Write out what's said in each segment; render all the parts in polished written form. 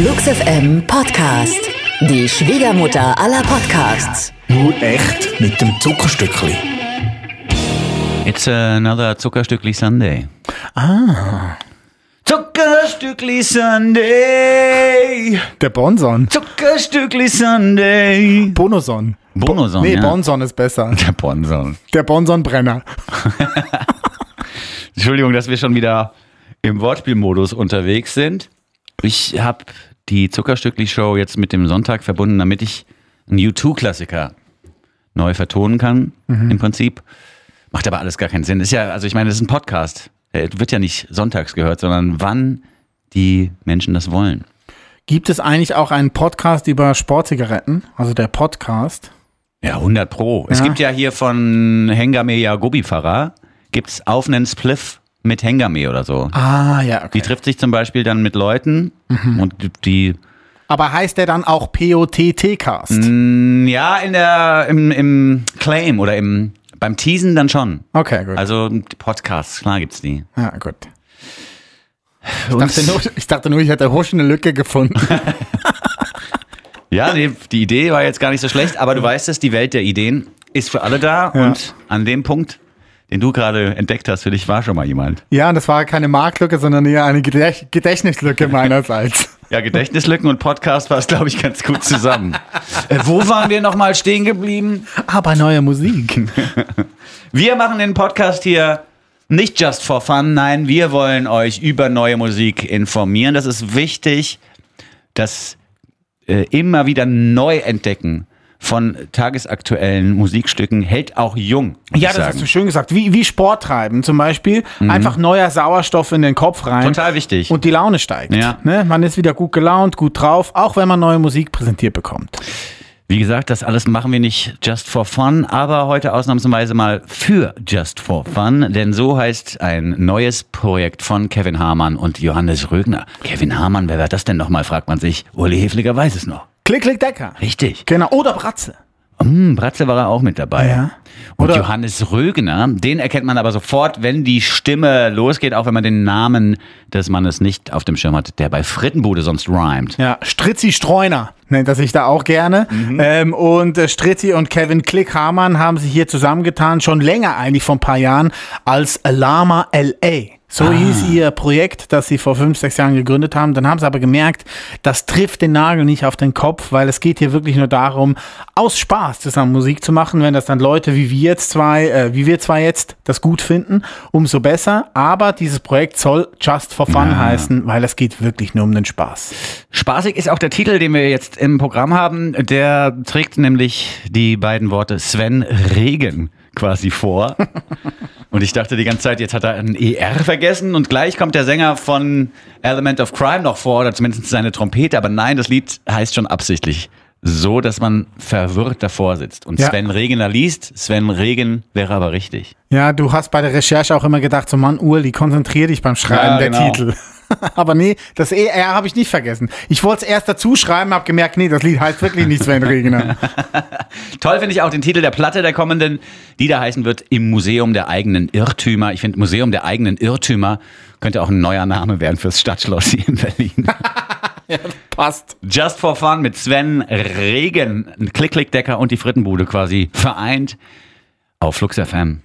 Flux FM Podcast. Die Schwiegermutter aller Podcasts. Echt? Mit dem Zuckerstückli. It's another Zuckerstückli Sunday. Zuckerstückli Sunday. Der Bonson. Zuckerstückli Sunday. Bonoson. Bonoson, Nee, ja. Bonson ist besser. Der Bonson. Der Bonson-Brenner. Entschuldigung, dass wir schon wieder im Wortspielmodus unterwegs sind. Ich habe die Zuckerstückli-Show jetzt mit dem Sonntag verbunden, damit ich einen U2-Klassiker neu vertonen kann, im Prinzip. Macht aber alles gar keinen Sinn. Ist ja, also ich meine, das ist ein Podcast. Der wird ja nicht sonntags gehört, sondern wann die Menschen das wollen. Gibt es eigentlich auch einen Podcast über Sportzigaretten? Also der Podcast? Ja, 100 Pro. Es Ja. gibt ja hier von Hengame Yagobi Farah, gibt's auf einen Spliff mit Hengame oder so. Ah, ja, okay. Die trifft sich zum Beispiel dann mit Leuten und die Aber heißt der dann auch POTT-Cast? ja im Claim oder beim Teasen dann schon. Okay, gut. Also die Podcasts, klar gibt's die. Ja, gut. Ich dachte nur, ich hätte Husch eine Lücke gefunden. Ja, nee, die Idee war jetzt gar nicht so schlecht, aber du weißt es, die Welt der Ideen ist für alle da und an dem Punkt, den du gerade entdeckt hast, für dich war schon mal jemand. Ja, das war keine Marktlücke, sondern eher eine Gedächtnislücke meinerseits. Ja, Gedächtnislücken und Podcast passt, glaube ich, ganz gut zusammen. Wo waren wir nochmal stehen geblieben? Aber neue Musik. Wir machen den Podcast hier nicht just for fun, nein, wir wollen euch über neue Musik informieren. Das ist wichtig, dass immer wieder Neuentdecken von tagesaktuellen Musikstücken hält auch jung. muss Ja, ich das sagen. hast du schön gesagt. Wie Sport treiben zum Beispiel. Einfach neuer Sauerstoff in den Kopf rein. Total wichtig. Und die Laune steigt. Ja. Ne? Man ist wieder gut gelaunt, gut drauf, auch wenn man neue Musik präsentiert bekommt. Wie gesagt, das alles machen wir nicht just for fun, aber heute ausnahmsweise mal für just for fun, denn so heißt ein neues Projekt von Kevin Hamann und Johannes Rögner. Kevin Hamann, wer war das denn nochmal, fragt man sich. Uli Hefliger weiß es noch. Klick, klick, Decker. Richtig. Genau. Oder Bratze. Bratze war er auch mit dabei. Ja. Und Oder- Johannes Rögner, den erkennt man aber sofort, wenn die Stimme losgeht, auch wenn man den Namen des Mannes nicht auf dem Schirm hat, der bei Frittenbude sonst rhymt. Ja, Stritzi Streuner nennt er sich da auch gerne. Und Stritzi und Kevin Klick Hamann haben sich hier zusammengetan, schon länger eigentlich, vor ein paar Jahren, als Lama L.A. So hieß ihr Projekt, das sie vor 5, 6 Jahren gegründet haben. Dann haben sie aber gemerkt, das trifft den Nagel nicht auf den Kopf, weil es geht hier wirklich nur darum, aus Spaß zusammen Musik zu machen. Wenn das dann Leute wie wir zwei jetzt das gut finden, umso besser. Aber dieses Projekt soll Just for Fun heißen, weil es geht wirklich nur um den Spaß. Spaßig ist auch der Titel, den wir jetzt im Programm haben. Der trägt nämlich die beiden Worte Sven Regen quasi vor. Und ich dachte die ganze Zeit, jetzt hat er ein ER vergessen und gleich kommt der Sänger von Element of Crime noch vor oder zumindest seine Trompete. Aber nein, das Lied heißt schon absichtlich so, dass man verwirrt davor sitzt. Und Ja. Sven Regener liest, Sven Regen wäre aber richtig. Ja, du hast bei der Recherche auch immer gedacht, so Mann, Urli, konzentrier dich beim Schreiben Ja, der genau. Titel. Aber nee, das ER habe ich nicht vergessen. Ich wollte es erst dazu schreiben, habe gemerkt, nee, das Lied heißt wirklich nicht Sven Regener. Toll finde ich auch den Titel der Platte der kommenden, die da heißen wird Im Museum der eigenen Irrtümer. Ich finde, Museum der eigenen Irrtümer könnte auch ein neuer Name werden fürs Stadtschloss hier in Berlin. Passt. Just for Fun mit Sven Regen, Klick, Klick, Decker und die Frittenbude quasi vereint auf Flux FM.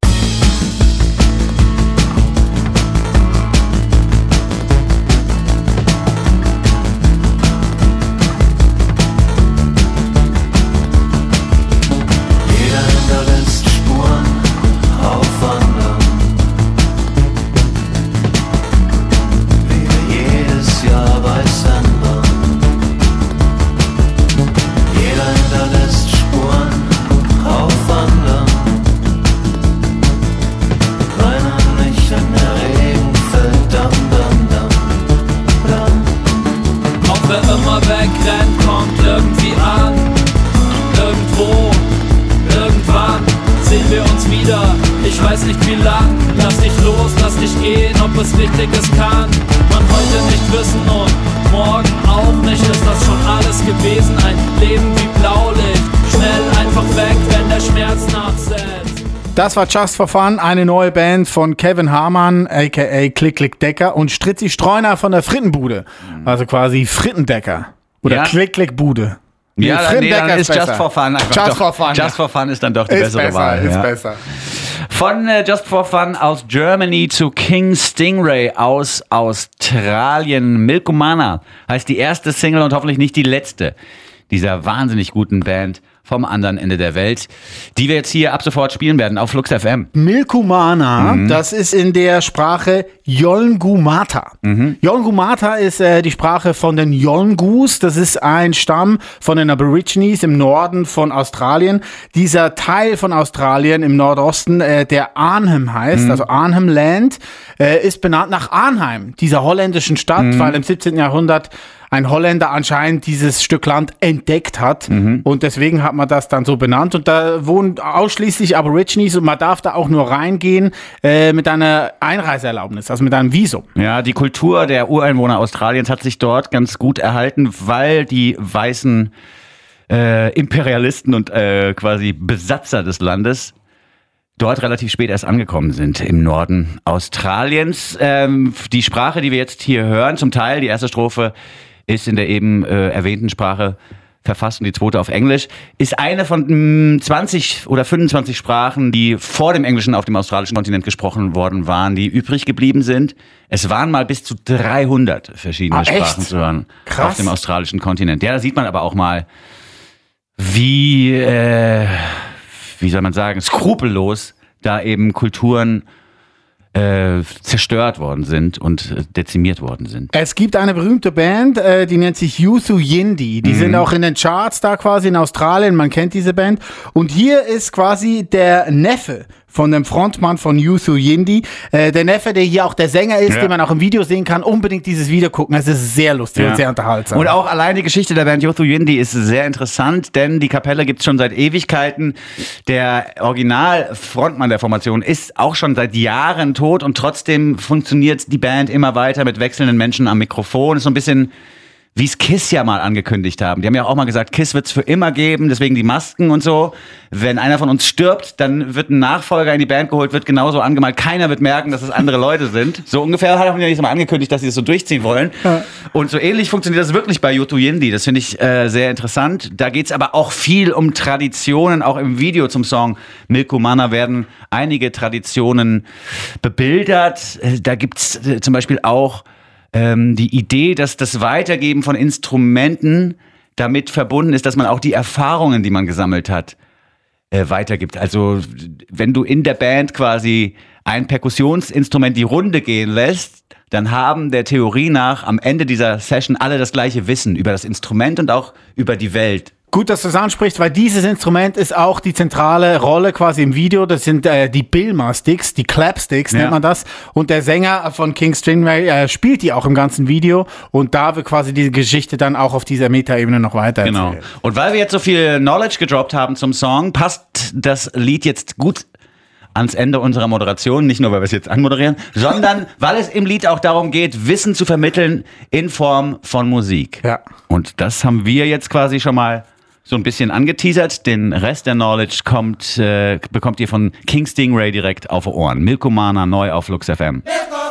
Jeder hinterlässt Spuren auf Wandern, wie wir jedes Jahr bei Sendern. Jeder hinterlässt Spuren auf Wandern, rennen nicht, wenn der Regen fällt, dam, dam, dam, dam. Auch wer immer wegrennt, kommt irgendwie an. Irgendwo, irgendwann sehen wir uns wieder. Ich weiß nicht wie lang. Lass dich los, lass dich gehen, ob es richtig ist kann man heute nicht wissen und morgen auch nicht. Ist das schon alles gewesen? Ein Leben wie Blaulicht, schnell einfach weg, wenn der Schmerz nachsetzt. Das war Just for Fun, eine neue Band von Kevin Hamann, a.k.a. Klick Klick Decker und Stritzi Streuner von der Frittenbude. Also quasi Frittendecker. Oder Ja. Klick Klick Bude. Ja, dann Frittendecker ist Just for Fun einfach Just doch, for Fun. Just for Fun ist dann doch die Ist bessere besser, Wahl. ist ja. besser. Von Just for Fun aus Germany zu King Stingray aus Australien. Milkumana heißt die erste Single und hoffentlich nicht die letzte dieser wahnsinnig guten Band vom anderen Ende der Welt, die wir jetzt hier ab sofort spielen werden auf Flux FM. Milkumana, das ist in der Sprache Yolngu-Mata. Yolngu-Mata ist die Sprache von den Yolngus. Das ist ein Stamm von den Aborigines im Norden von Australien. Dieser Teil von Australien im Nordosten, der Arnhem heißt, also Arnhem Land, ist benannt nach Arnhem, dieser holländischen Stadt, weil im 17. Jahrhundert ein Holländer anscheinend dieses Stück Land entdeckt hat und deswegen hat man das dann so benannt und da wohnen ausschließlich Aborigines und man darf da auch nur reingehen mit einer Einreiseerlaubnis, also mit einem Visum. Ja, die Kultur der Ureinwohner Australiens hat sich dort ganz gut erhalten, weil die weißen Imperialisten und quasi Besatzer des Landes dort relativ spät erst angekommen sind im Norden Australiens. Die Sprache, die wir jetzt hier hören, zum Teil die erste Strophe ist in der eben erwähnten Sprache verfasst und die zweite auf Englisch, ist eine von 20 oder 25 Sprachen, die vor dem Englischen auf dem australischen Kontinent gesprochen worden waren, die übrig geblieben sind. Es waren mal bis zu 300 verschiedene Sprachen zu hören auf dem australischen Kontinent. Ja, da sieht man aber auch mal, wie soll man sagen, skrupellos da eben Kulturen zerstört worden sind und dezimiert worden sind. Es gibt eine berühmte Band, die nennt sich Yuthu Yindi. Die sind auch in den Charts da quasi in Australien, man kennt diese Band. Und hier ist quasi der Neffe von dem Frontmann von Yuthu Yindi. Der Neffe, der hier auch der Sänger ist, den man auch im Video sehen kann. Unbedingt dieses Video gucken, es ist sehr lustig und sehr unterhaltsam. Und auch allein die Geschichte der Band Yuthu Yindi ist sehr interessant, denn die Kapelle gibt's schon seit Ewigkeiten. Der Original-Frontmann der Formation ist auch schon seit Jahren tot und trotzdem funktioniert die Band immer weiter mit wechselnden Menschen am Mikrofon. Ist so ein bisschen wie es Kiss ja mal angekündigt haben. Die haben ja auch mal gesagt, Kiss wird's für immer geben, deswegen die Masken und so. Wenn einer von uns stirbt, dann wird ein Nachfolger in die Band geholt, wird genauso angemalt. Keiner wird merken, dass es andere Leute sind. So ungefähr haben die ja mal angekündigt, dass sie das so durchziehen wollen. Ja. Und so ähnlich funktioniert das wirklich bei Yuthu Yindi. Das finde ich sehr interessant. Da geht's aber auch viel um Traditionen. Auch im Video zum Song Milkumana werden einige Traditionen bebildert. Da gibt's zum Beispiel auch die Idee, dass das Weitergeben von Instrumenten damit verbunden ist, dass man auch die Erfahrungen, die man gesammelt hat, weitergibt. Also wenn du in der Band quasi ein Perkussionsinstrument die Runde gehen lässt, dann haben der Theorie nach am Ende dieser Session alle das gleiche Wissen über das Instrument und auch über die Welt. Gut, dass du das ansprichst, weil dieses Instrument ist auch die zentrale Rolle quasi im Video. Das sind die Bilma-Sticks, die Clapsticks nennt man das. Und der Sänger von King Stingray spielt die auch im ganzen Video. Und da wird quasi die Geschichte dann auch auf dieser Metaebene noch weiter erzählt. Genau. Und weil wir jetzt so viel Knowledge gedroppt haben zum Song, passt das Lied jetzt gut ans Ende unserer Moderation, nicht nur, weil wir es jetzt anmoderieren, sondern weil es im Lied auch darum geht, Wissen zu vermitteln in Form von Musik. Ja. Und das haben wir jetzt quasi schon mal so ein bisschen angeteasert. Den Rest der Knowledge bekommt ihr von King Stingray direkt auf die Ohren. Milkumana neu auf Flux FM.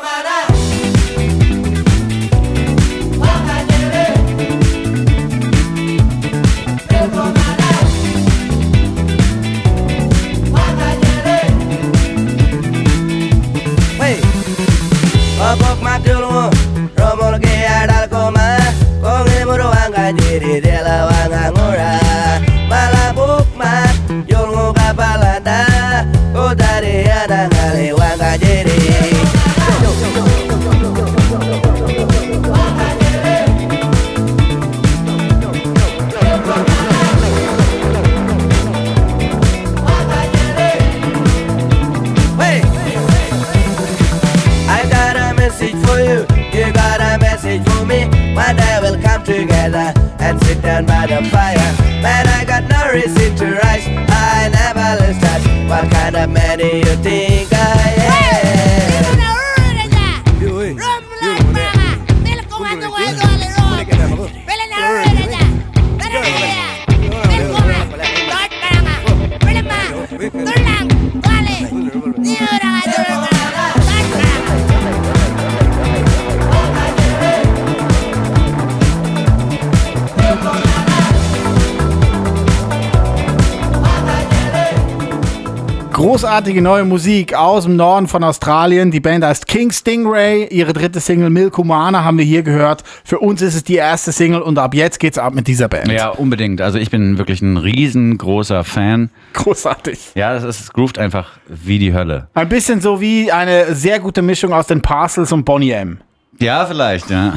Together and sit down by the fire. Man, I got no reason to rise. I never lose touch. What kind of man do you think I am? Großartige neue Musik aus dem Norden von Australien. Die Band heißt King Stingray. Ihre dritte Single Milkumana haben wir hier gehört. Für uns ist es die erste Single und ab jetzt geht's ab mit dieser Band. Ja, unbedingt. Also ich bin wirklich ein riesengroßer Fan. Großartig. Ja, es groovt einfach wie die Hölle. Ein bisschen so wie eine sehr gute Mischung aus den Parcels und Boney M. Ja, vielleicht, ja.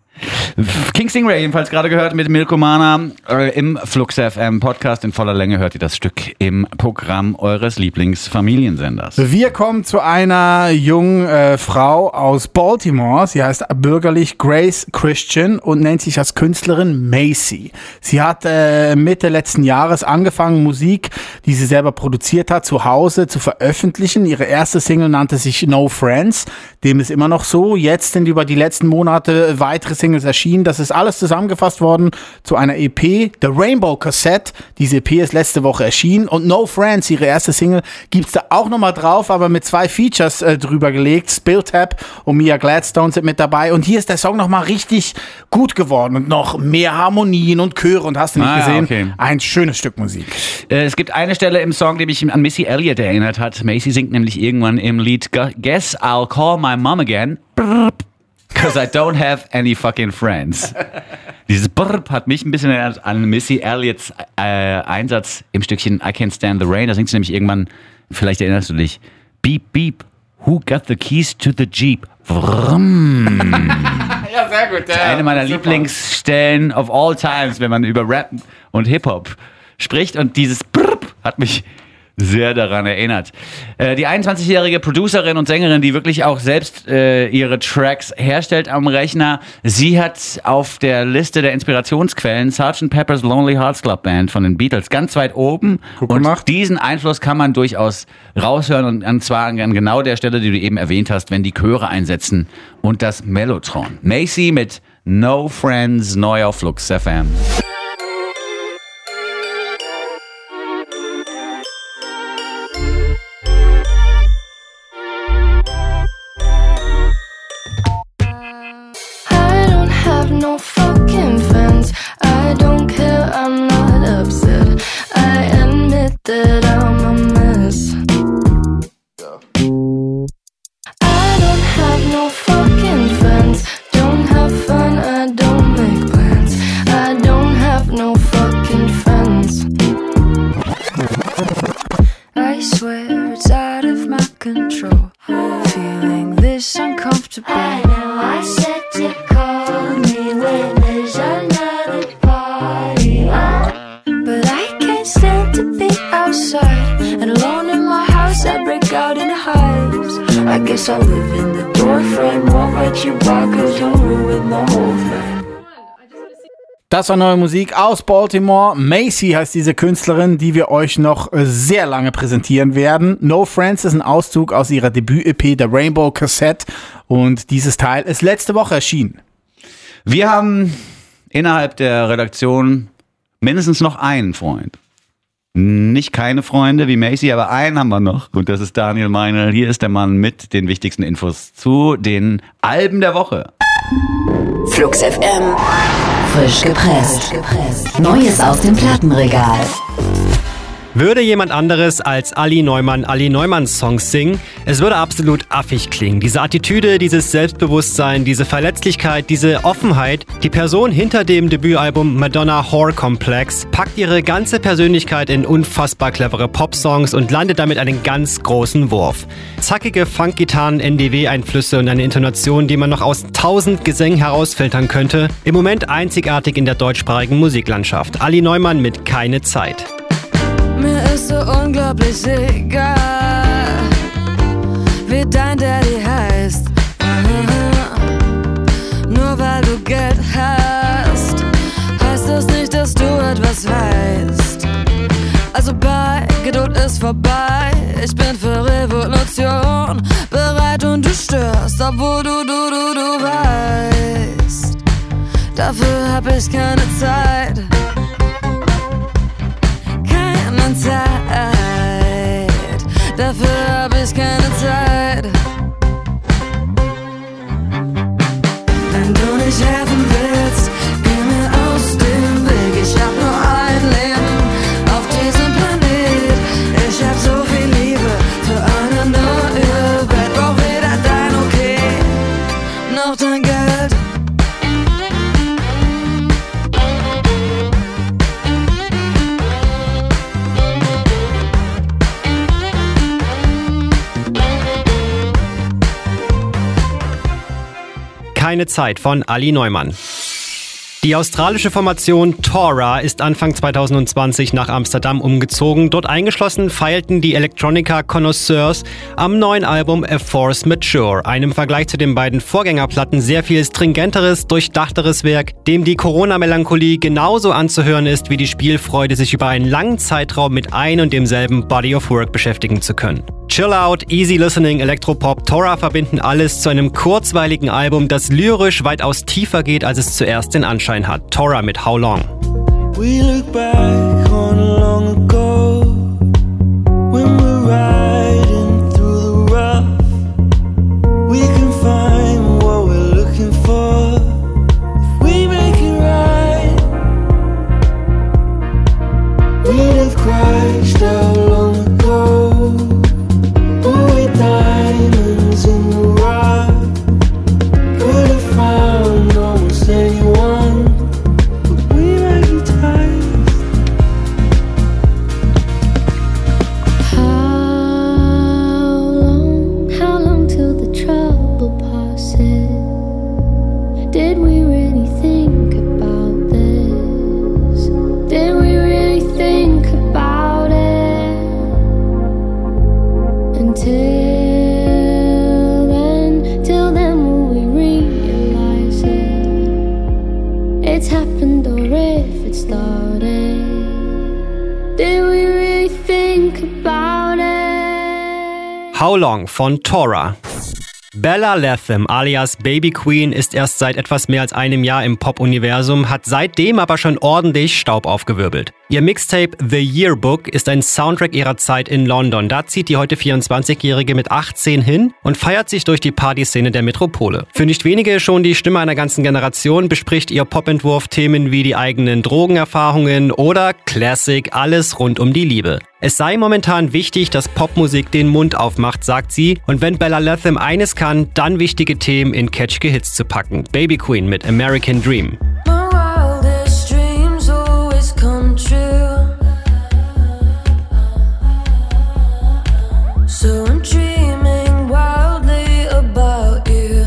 King Stingray jedenfalls gerade gehört mit Milkumana im Flux FM Podcast. In voller Länge hört ihr das Stück im Programm eures Lieblingsfamiliensenders. Wir kommen zu einer jungen Frau aus Baltimore. Sie heißt bürgerlich Grace Christian und nennt sich als Künstlerin Macy. Sie hat Mitte letzten Jahres angefangen, Musik, die sie selber produziert hat, zu Hause zu veröffentlichen. Ihre erste Single nannte sich No Friends. Dem ist immer noch so. Jetzt sind über die letzten Monate weitere Singles erschienen. Das ist alles zusammengefasst worden zu einer EP, The Rainbow Cassette. Diese EP ist letzte Woche erschienen und No Friends, ihre erste Single, gibt's da auch nochmal drauf, aber mit 2 Features drüber gelegt. Spill Tap und Mia Gladstone sind mit dabei und hier ist der Song nochmal richtig gut geworden und noch mehr Harmonien und Chöre und hast du nicht gesehen? Okay. Ein schönes Stück Musik. Es gibt eine Stelle im Song, die mich an Missy Elliott erinnert hat. Macy singt nämlich irgendwann im Lied Guess I'll call my mom again. Because I don't have any fucking friends. Dieses Brrr hat mich ein bisschen erinnert an Missy Elliott's Einsatz im Stückchen I Can't Stand the Rain. Da singt sie nämlich irgendwann, vielleicht erinnerst du dich, Beep, beep, who got the keys to the Jeep? Vroom. Ja, sehr gut. Das ist eine meiner Lieblingsstellen of all times, wenn man über Rap und Hip-Hop spricht. Und dieses Brrr hat mich sehr daran erinnert. Die 21-jährige Producerin und Sängerin, die wirklich auch selbst ihre Tracks herstellt am Rechner, sie hat auf der Liste der Inspirationsquellen Sgt. Pepper's Lonely Hearts Club Band von den Beatles ganz weit oben. Und diesen Einfluss kann man durchaus raushören und zwar an genau der Stelle, die du eben erwähnt hast, wenn die Chöre einsetzen und das Mellotron. Macy mit No Friends, neu auf Flux FM. No fucking friends. I don't care, I'm not upset. I admit that I'm a mess. I don't have no fucking friends. Don't have fun, I don't make plans. I don't have no fucking friends. I swear it's out of my control. Feeling this uncomfortable. I know I said to call me when there's another party. But I can't stand to be outside and alone in my house. I break out in hives. I guess I'll live in the doorframe. Won't let you walk 'cause you'll ruin the whole thing. Das war neue Musik aus Baltimore. Macy heißt diese Künstlerin, die wir euch noch sehr lange präsentieren werden. No Friends ist ein Auszug aus ihrer Debüt-EP, der Rainbow Cassette. Und dieses Teil ist letzte Woche erschienen. Wir haben innerhalb der Redaktion mindestens noch einen Freund. Nicht keine Freunde wie Macy, aber einen haben wir noch. Und das ist Daniel Meinl. Hier ist der Mann mit den wichtigsten Infos zu den Alben der Woche. Flux FM. Frisch gepresst. Neues aus dem Plattenregal. Würde jemand anderes als Ali Neumann Songs singen, es würde absolut affig klingen. Diese Attitüde, dieses Selbstbewusstsein, diese Verletzlichkeit, diese Offenheit. Die Person hinter dem Debütalbum Madonna Whore Complex packt ihre ganze Persönlichkeit in unfassbar clevere Popsongs und landet damit einen ganz großen Wurf. Zackige Funkgitarren, NDW-Einflüsse und eine Intonation, die man noch aus 1000 Gesängen herausfiltern könnte. Im Moment einzigartig in der deutschsprachigen Musiklandschaft. Ali Neumann mit Keine Zeit. Mir ist so unglaublich egal, wie dein Daddy heißt. Nur weil du Geld hast, heißt das nicht, dass du etwas weißt. Also bei Geduld ist vorbei, ich bin für Revolution bereit und du störst, obwohl du weißt. Dafür hab ich keine Zeit. Dafür hab ich keine Zeit. Wenn du nicht helfen willst, geh mir aus dem Weg. Ich hab nur ein Leben auf diesem Planet. Ich hab so viel Liebe Keine Zeit von Ali Neumann. Die australische Formation Tora ist Anfang 2020 nach Amsterdam umgezogen. Dort eingeschlossen feierten die Electronica-Connoisseurs am neuen Album A Force Mature, einem im Vergleich zu den beiden Vorgängerplatten sehr viel stringenteres, durchdachteres Werk, dem die Corona-Melancholie genauso anzuhören ist wie die Spielfreude, sich über einen langen Zeitraum mit ein und demselben Body of Work beschäftigen zu können. Chill Out, Easy Listening, Elektropop, Tora verbinden alles zu einem kurzweiligen Album, das lyrisch weitaus tiefer geht, als es zuerst den Anschein hat. Tora mit How Long. We look back on long ago when we're riding through the rough. We can find what we're looking for if we make it right. We'd have crashed out long ago, but we're diamonds in the rough. Could have found almost anyone. How long till the trouble passes? Did we really think about this? Did we really think about it? Till then will we realize it? It's happened or if it started. Did we really think about it? How Long von Tora. Bella Latham alias Baby Queen ist erst seit etwas mehr als einem Jahr im Pop-Universum, hat seitdem aber schon ordentlich Staub aufgewirbelt. Ihr Mixtape The Yearbook ist ein Soundtrack ihrer Zeit in London. Da zieht die heute 24-Jährige mit 18 hin und feiert sich durch die Partyszene der Metropole. Für nicht wenige schon die Stimme einer ganzen Generation bespricht ihr Popentwurf Themen wie die eigenen Drogenerfahrungen oder Classic, alles rund um die Liebe. Es sei momentan wichtig, dass Popmusik den Mund aufmacht, sagt sie. Und wenn Bella Latham eines kann, dann wichtige Themen in catchige Hits zu packen. Baby Queen mit American Dream. My wildest dreams always come true. So I'm dreaming wildly about you.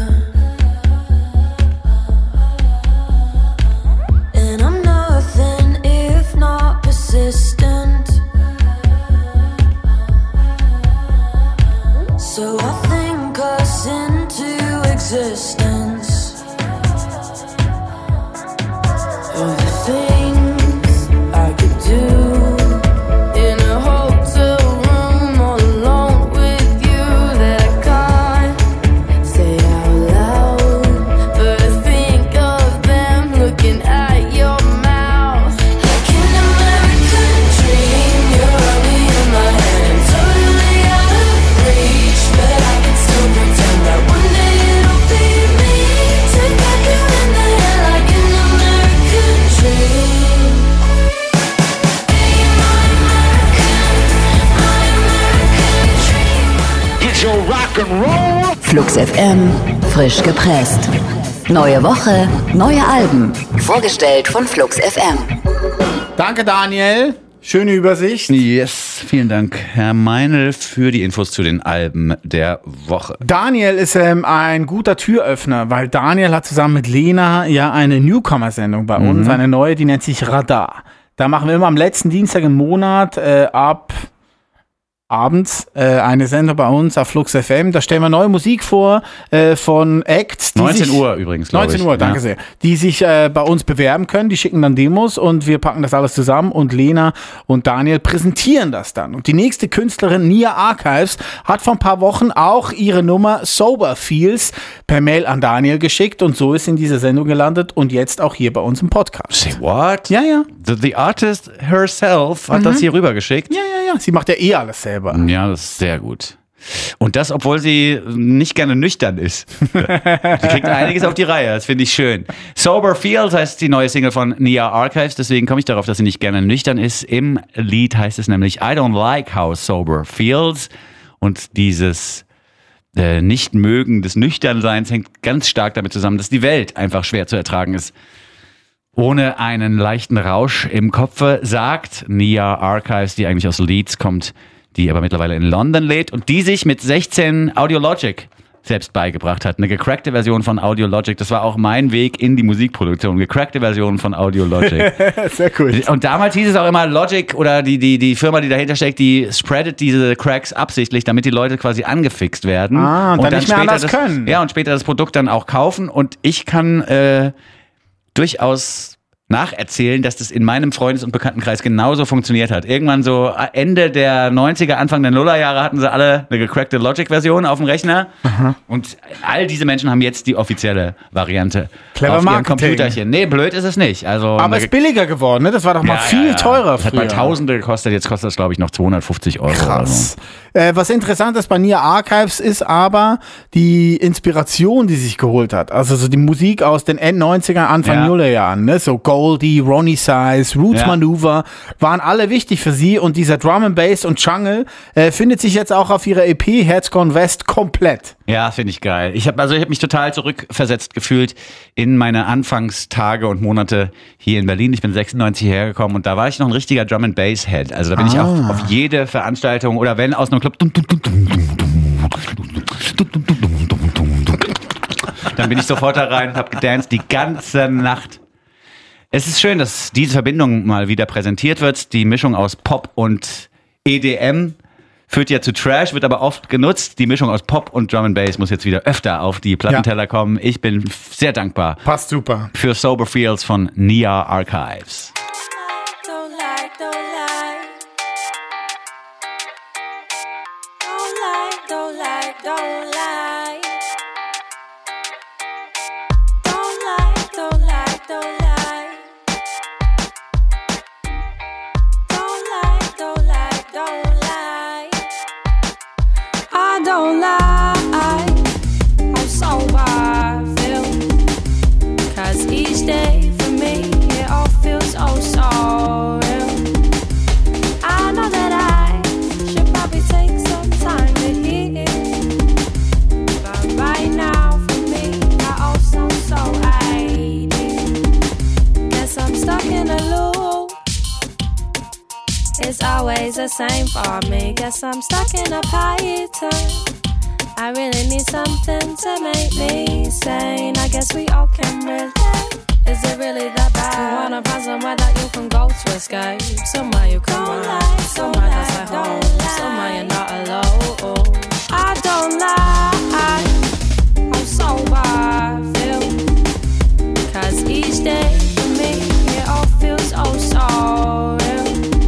And I'm nothing if not persistent. So I think us into existence. All the things I could do in a hotel room all alone with you that I can't say out loud, but I think of them looking at your mouth. Like an American dream, you're only in my head, totally out of reach, but I can still pretend that one day it'll be me. Take back you in the head like an American dream. Be my American dream. Get your rock and roll. Flux FM, frisch gepresst. Neue Woche, neue Alben. Vorgestellt von Flux FM. Danke, Daniel. Schöne Übersicht. Yes, vielen Dank, Herr Meinl, für die Infos zu den Alben der Woche. Daniel ist ein guter Türöffner, weil Daniel hat zusammen mit Lena ja eine Newcomer-Sendung bei uns, eine neue, die nennt sich Radar. Da machen wir immer am letzten Dienstag im Monat ab abends eine Sendung bei uns auf Flux FM. Da stellen wir neue Musik vor von Acts. 19 Uhr übrigens, glaube ich. 19 Uhr, danke sehr. Die sich bei uns bewerben können. Die schicken dann Demos und wir packen das alles zusammen und Lena und Daniel präsentieren das dann. Und die nächste Künstlerin, Nia Archives, hat vor ein paar Wochen auch ihre Nummer Sober Feels per Mail an Daniel geschickt und so ist in dieser Sendung gelandet und jetzt auch hier bei uns im Podcast. Say what? Ja, ja. The artist herself hat das hier rübergeschickt? Ja. Sie macht ja eh alles selber. Ja, das ist sehr gut. Und das, obwohl sie nicht gerne nüchtern ist. Sie kriegt einiges auf die Reihe, das finde ich schön. Sober Feels heißt die neue Single von Nia Archives, deswegen komme ich darauf, dass sie nicht gerne nüchtern ist. Im Lied heißt es nämlich I don't like how sober feels. Und dieses Nicht-Mögen des Nüchternseins hängt ganz stark damit zusammen, dass die Welt einfach schwer zu ertragen ist. Ohne einen leichten Rausch im Kopfe, sagt Nia Archives, die eigentlich aus Leeds kommt, die aber mittlerweile in London lebt und die sich mit 16 Audiologic selbst beigebracht hat. Eine gecrackte Version von Audio Logic. Das war auch mein Weg in die Musikproduktion. Gecrackte Version von Audio Logic. Sehr cool. Und damals hieß es auch immer, Logic oder die Firma, die dahinter steckt, die spreadet diese Cracks absichtlich, damit die Leute quasi angefixt werden. Und dann nicht mehr später anders können. Ja, und später das Produkt dann auch kaufen. Und ich kann durchaus nacherzählen, dass das in meinem Freundes- und Bekanntenkreis genauso funktioniert hat. Irgendwann so Ende der 90er, Anfang der Nullerjahre hatten sie alle eine gecrackte Logic-Version auf dem Rechner. Und all diese Menschen haben jetzt die offizielle Variante Clever auf ihrem Marketing. Computerchen. Nee, blöd ist es nicht. Also Aber es ist billiger geworden, ne? Das war doch mal viel teurer früher. Das hat mal Tausende gekostet, jetzt kostet das, glaube ich, noch 250 Euro. Krass. Was interessant ist bei Nia Archives ist aber die Inspiration, die sie sich geholt hat. Also so die Musik aus den End-90er, Anfang Nullerjahren, ne? So Goldie, Ronnie Size, Roots Maneuver waren alle wichtig für sie und dieser Drum and Bass und Jungle findet sich jetzt auch auf ihrer EP Heads Gone West komplett. Ja, finde ich geil. Ich habe mich total zurückversetzt gefühlt in meine Anfangstage und Monate hier in Berlin. Ich bin 96 hergekommen und da war ich noch ein richtiger Drum and Bass Head. Also da bin ich auf jede Veranstaltung oder wenn aus einem Club dann bin ich sofort da rein und habe gedanced die ganze Nacht. Es ist schön, dass diese Verbindung mal wieder präsentiert wird. Die Mischung aus Pop und EDM führt ja zu Trash, wird aber oft genutzt. Die Mischung aus Pop und Drum and Bass muss jetzt wieder öfter auf die Plattenteller kommen. Ich bin sehr dankbar. Passt super. Für Sober Feels von Nia Archives. Don't lie, I'm sober, I feel. 'Cause each day for me, it all feels oh so real. I know that I should probably take some time to heal. But right now for me, I all sound so ideal. Guess I'm stuck in a loop. It's always the same for me. Guess I'm stuck in a pattern. I really need something to make me sane. I guess we all can relate. Is it really that bad? You wanna find somewhere that you can go to escape? Somewhere you can run, somewhere that's like home, somewhere you're not alone. I don't lie, I'm sober, I feel. 'Cause each day for me, it all feels oh so real.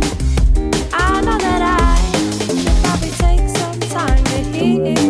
I know that I should probably take some time to heal.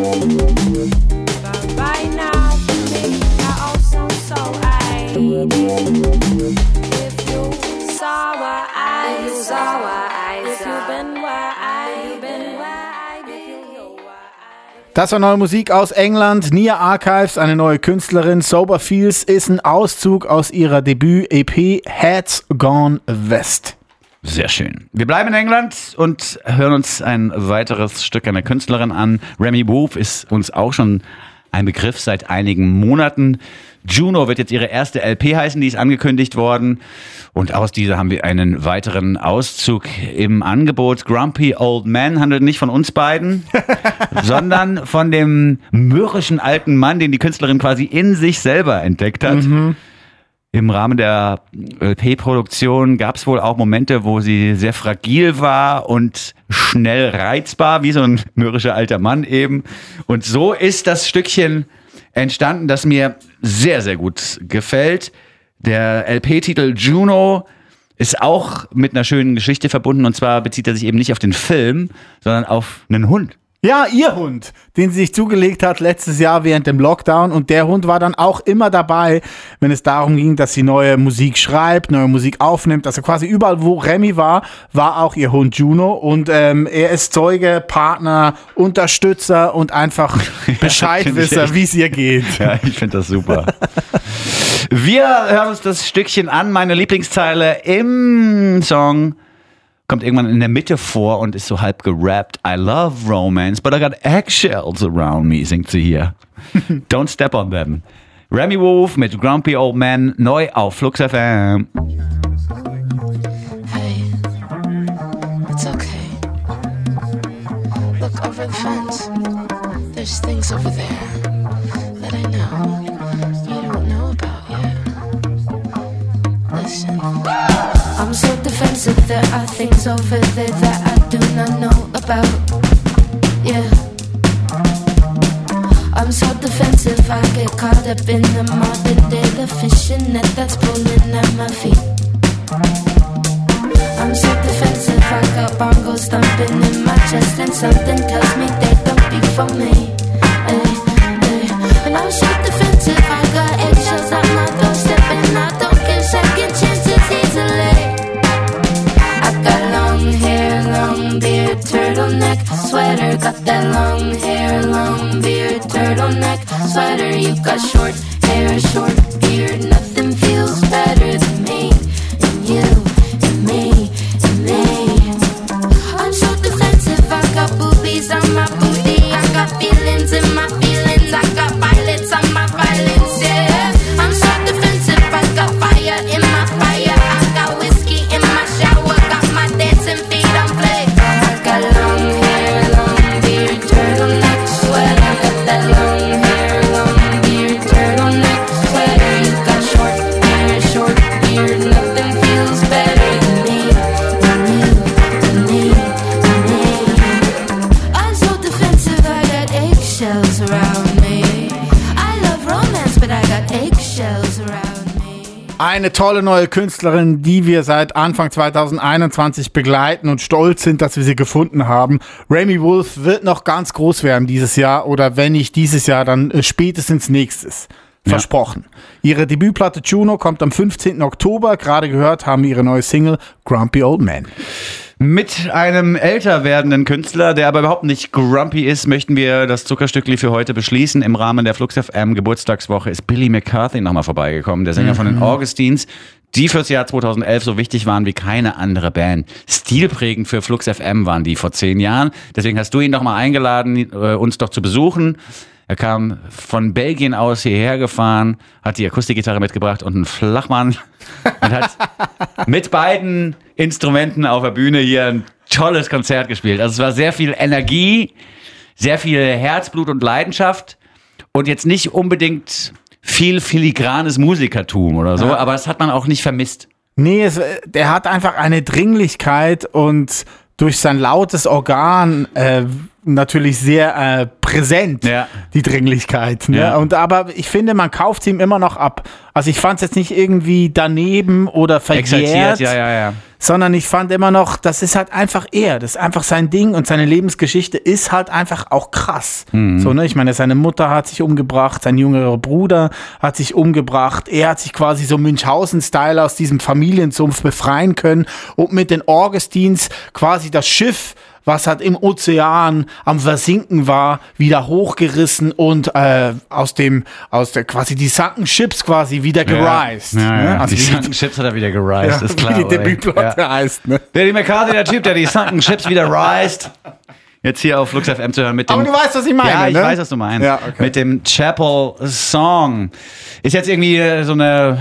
But right now for me, I all sound so ideal. If you saw what I saw, if you've been where I've been, if you know what I. Das war neue Musik aus England. Nia Archives, eine neue Künstlerin. Sober Feels ist ein Auszug aus ihrer Debüt-EP Heads Gone West. Sehr schön. Wir bleiben in England und hören uns ein weiteres Stück einer Künstlerin an. Remi Wolf ist uns auch schon ein Begriff seit einigen Monaten. Juno wird jetzt ihre erste LP heißen, die ist angekündigt worden. Und aus dieser haben wir einen weiteren Auszug im Angebot. Grumpy Old Man handelt nicht von uns beiden, sondern von dem mürrischen alten Mann, den die Künstlerin quasi in sich selber entdeckt hat. Im Rahmen der LP-Produktion gab es wohl auch Momente, wo sie sehr fragil war und schnell reizbar, wie so ein mürrischer alter Mann eben. Und so ist das Stückchen entstanden, das mir sehr, sehr gut gefällt. Der LP-Titel Juno ist auch mit einer schönen Geschichte verbunden. Und zwar bezieht er sich eben nicht auf den Film, sondern auf einen Hund. Ja, ihr Hund, den sie sich zugelegt hat letztes Jahr während dem Lockdown. Und der Hund war dann auch immer dabei, wenn es darum ging, dass sie neue Musik schreibt, neue Musik aufnimmt. Also quasi überall, wo Remi war, war auch ihr Hund Juno. Und er ist Zeuge, Partner, Unterstützer und einfach Bescheidwisser, wie es ihr geht. Ja, ich finde das super. Wir hören uns das Stückchen an. Meine Lieblingszeile im Song kommt irgendwann in der Mitte vor und ist so halb gerappt. I love romance, but I got eggshells around me, singt sie hier. Don't step on them. Remi Wolf mit Grumpy Old Man, neu auf Flux FM. Hey, it's okay. Look over the fence. There's things over there. you don't know about yet. Listen. I'm so defensive, there are things over there that I do not know about. Yeah. I'm so defensive, I get caught up in the modern day, the fishing net that's pulling at my feet. I'm so defensive, I got bongos thumping in my chest, and something tells me they don't be for me. And I'm so defensive, I got eggshells at my doorstep, and I don't give second chances easily. I got long hair, long beard, turtleneck, sweater. Got that long hair, long beard, turtleneck, sweater. You got short hair, short beard. Nothing feels better than me and you and me and me. I'm so defensive, I got boobies on my booty. I got feelings in my feelings. I got violets on my violence, yeah. I'm so defensive, I got fire in my fire. I got whiskey in my shower. Got my dancing feet on play. I got long hair, long beard, turtleneck, sweater. Got that long hair, long beard, turtleneck, sweater. You got short hair, short beard. Nothing feels better than me, than you, than me, than me. I'm so defensive, I got eggshells around me. I love romance, but I got eggshells around me. Eine tolle neue Künstlerin, die wir seit Anfang 2021 begleiten und stolz sind, dass wir sie gefunden haben. Remi Wolf wird noch ganz groß werden dieses Jahr, oder wenn nicht dieses Jahr, dann spätestens nächstes. Versprochen. Ihre Debütplatte Juno kommt am 15. Oktober. Gerade gehört haben wir ihre neue Single Grumpy Old Man. Mit einem älter werdenden Künstler, der aber überhaupt nicht grumpy ist, möchten wir das Zuckerstückli für heute beschließen. Im Rahmen der Flux FM Geburtstagswoche ist Billy McCarthy nochmal vorbeigekommen, der Sänger von den Augustines, die fürs Jahr 2011 so wichtig waren wie keine andere Band. Stilprägend für Flux FM waren die vor 10 Jahren. Deswegen hast du ihn nochmal eingeladen, uns doch zu besuchen. Er kam von Belgien aus hierher gefahren, hat die Akustikgitarre mitgebracht und einen Flachmann und hat mit beiden Instrumenten auf der Bühne hier ein tolles Konzert gespielt. Also es war sehr viel Energie, sehr viel Herzblut und Leidenschaft und jetzt nicht unbedingt viel filigranes Musikertum oder so, aber das hat man auch nicht vermisst. Nee, der hat einfach eine Dringlichkeit und durch sein lautes Organ natürlich sehr präsent, die Dringlichkeit. Ne? Ja. Aber ich finde, man kauft es ihm immer noch ab. Also ich fand es jetzt nicht irgendwie daneben oder verjährt, sondern ich fand immer noch, das ist halt einfach er. Das ist einfach sein Ding und seine Lebensgeschichte ist halt einfach auch krass. So, ne? Ich meine, seine Mutter hat sich umgebracht, sein jüngerer Bruder hat sich umgebracht. Er hat sich quasi so Münchhausen-Style aus diesem Familiensumpf befreien können und mit den Augustines quasi das Schiff, was halt im Ozean am Versinken war, wieder hochgerissen und aus der quasi die Sunken Ships quasi wieder gereist. Ne? Also die Sunken Ships hat er wieder gereist, ist klar. Wie die Debütplatte heißt. Ne? Billy McCarthy, der Typ, der die Sunken Ships wieder reist. Jetzt hier auf Flux FM zu hören mit dem... Aber du weißt, was ich meine, Ja, ich ne? weiß, was du meinst. Ja, okay. Mit dem Chapel Song. Ist jetzt irgendwie so eine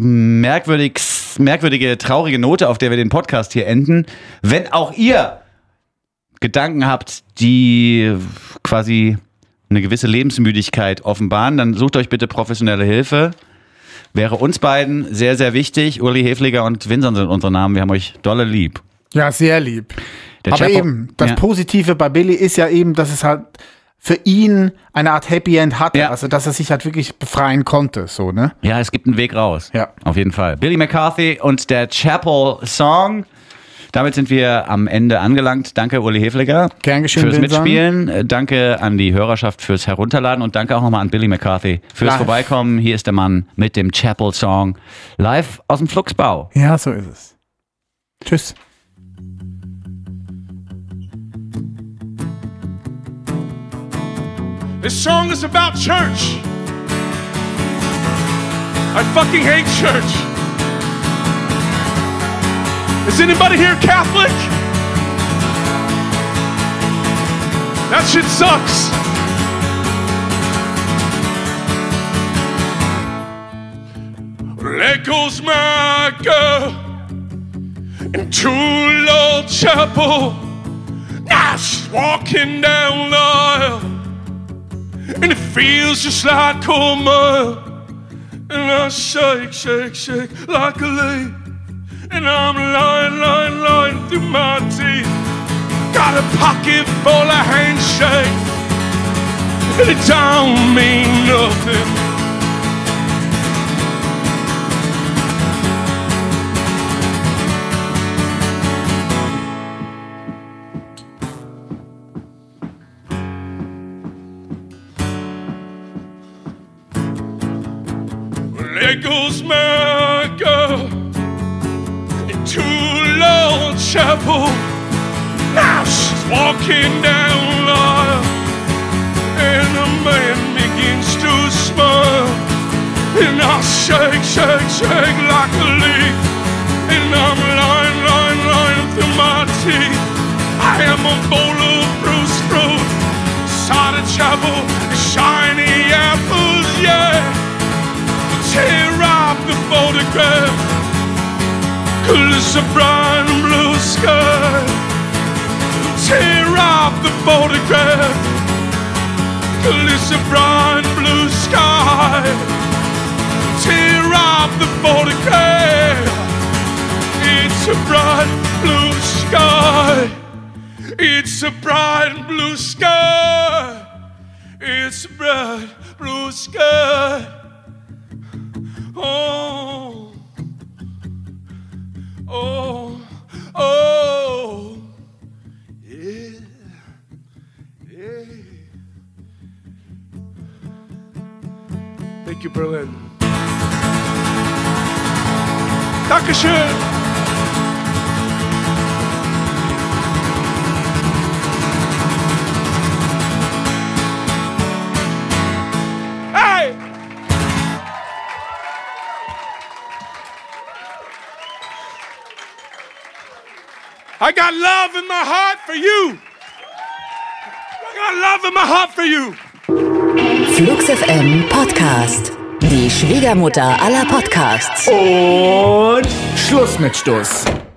merkwürdige, traurige Note, auf der wir den Podcast hier enden. Wenn auch ihr Gedanken habt, die quasi eine gewisse Lebensmüdigkeit offenbaren, dann sucht euch bitte professionelle Hilfe. Wäre uns beiden sehr, sehr wichtig. Uli Hefliger und Vincent sind unsere Namen. Wir haben euch dolle lieb. Ja, sehr lieb. Aber Chapo, eben, das Positive bei Billy ist ja eben, dass es halt für ihn eine Art Happy End hatte. Ja. Also, dass er sich halt wirklich befreien konnte, so, ne? Ja, es gibt einen Weg raus. Ja. Auf jeden Fall. Billy McCarthy und der Chapel Song. Damit sind wir am Ende angelangt. Danke, Uli Hefliger. Gern geschehen, fürs Vincent. Mitspielen. Danke an die Hörerschaft fürs Herunterladen und danke auch nochmal an Billy McCarthy fürs Live. Vorbeikommen. Hier ist der Mann mit dem Chapel Song. Live aus dem Fluxbau. Ja, so ist es. Tschüss. This song is about church. I fucking hate church. Is anybody here Catholic? That shit sucks. There goes my girl into Lord Chapel. Now she's walking down the aisle. And it feels just like cold mud. And I shake, shake, shake like a leaf. And I'm lying, lying, lying through my teeth. Got a pocket full of handshakes, and it don't mean nothing. There goes my girl into Lord Chapel. Now she's walking down the aisle, and a man begins to smile. And I shake, shake, shake like a leaf. And I'm lying, lying, lying through my teeth. I am a bowl of bruised fruit, side of chapel, shiny apples, yeah. Tear off the photograph, 'cause it's a bright and blue sky. Tear off the photograph, 'cause it's a bright and blue sky. Tear off the photograph, it's a bright blue sky. It's a bright and blue sky. It's a bright blue sky. Oh, oh, oh, yeah, yeah. Thank you, Berlin. Dankeschön. Hey! I got love in my heart for you. I got love in my heart for you. Flux FM Podcast. Die Schwiegermutter aller Podcasts. Und Schluss mit Stuss.